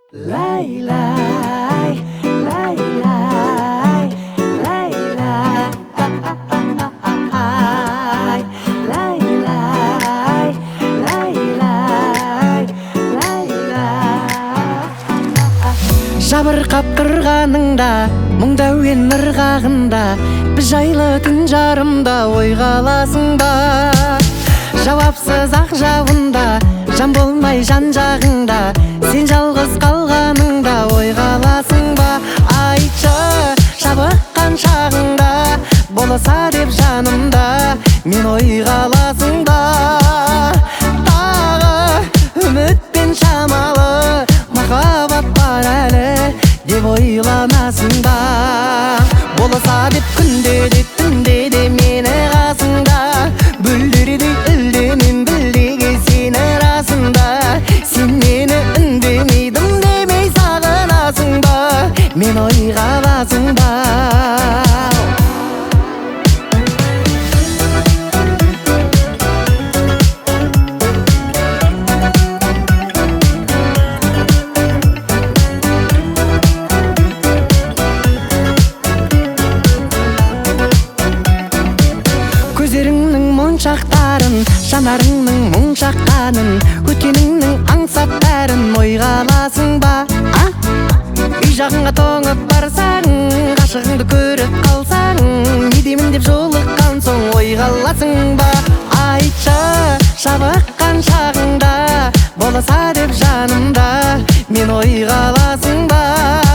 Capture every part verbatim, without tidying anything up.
Laylay, laylay, laylay, laylay, laylay, laylay. Жабырқап тұрғаныңда, мұңда өен ырғағында, біз жайлы түн жарымда ойға аласың ба? Жауапсыз ақ жауында, жан болмай жан жағыңда, сен жалғыз қалғаныңда ойға аласың ба? Айтшы, жабыққан шағыңда, болса деп жанымда, мен ойға аласың ба? Тағы үмітпен шамалы махаббат бар әлі деп ойланасың ба? Болса деп күнде де түнде де мені қасыңда, бүлдірдей үлдемен білдеге сені расында. Сен мені үндемейдім демей сағынасың ба? Мен ойға аласың ба? Көздеріңнің моншақтарын, жанарыңның мұң шаққанын, өткеніңнің аңсап бәрін ойға аласың ба? Үй жағыңа тоңып барсаң, ғашығыңды көріп қалсаң, не деймін деп жолыққан соң ойға аласың ба? Айтшы, жабыққан шағыңда, болса деп жанымда, мен ойға аласың ба?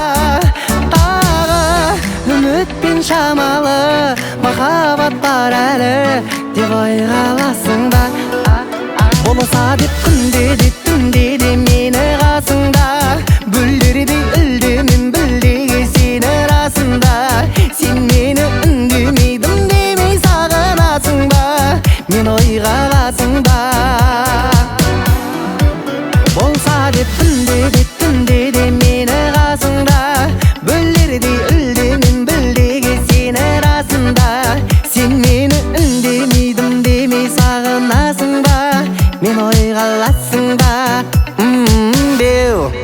Тағы үмітпен шамалы махаббат бар әлі деп ойға аласың ба? Болса деп күнде де түнде де мені қасыңда, бүлдірдей үлдемен білдеге сені расында. Сен мені үндемейдім демей сағынасың ба? Мен ойға аласың ба? Болса деп күнде де түнде де мені қасыңда, бүлдірдей үлдемен білдеге сені расында. Сен мені үндемейдім демей сағынасың ба? Мен ойға аласың ба? Ммм, беу